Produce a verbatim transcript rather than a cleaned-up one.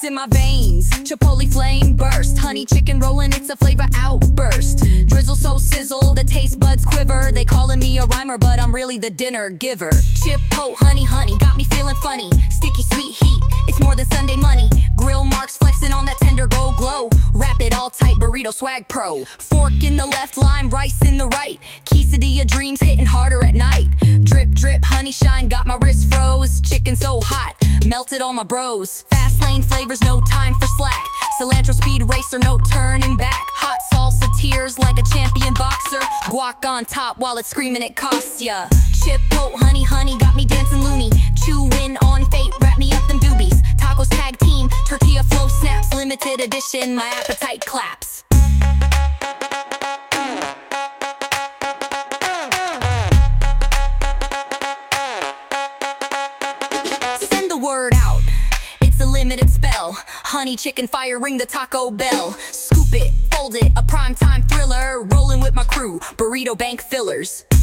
in my veins. Chipotle flame burst, honey chicken rolling, it's a flavor outburst. Drizzle so sizzle, the taste buds quiver. They calling me a rhymer, but I'm really the dinner giver. Chipo honey honey, got me feeling funny. Sticky sweet heat, it's more than Sunday money. Grill marks flexing on that tender gold glow. Wrap it all tight, burrito swag pro. Fork in the left, lime rice in the right. Quesadilla dreams hitting harder at night. Drip drip honey shine, got my wrist froze. Chicken so hot, melted all my bros. Fast lane flavors, no time for slack. Cilantro speed racer, no turning back. Hot salsa tears like a champion boxer. Guac on top while it's screaming it costs ya. Chipo honey honey, got me dancing loony. Chewing on fate, wrap me up them doobies. Tacos tag team, tortilla flow snaps. Limited edition, my appetite claps. Send the word out, it's a limited spell. Honey chicken fire, ring the Taco Bell. Scoop it, fold it, a primetime thriller. Rolling with my crew, burrito bank fillers.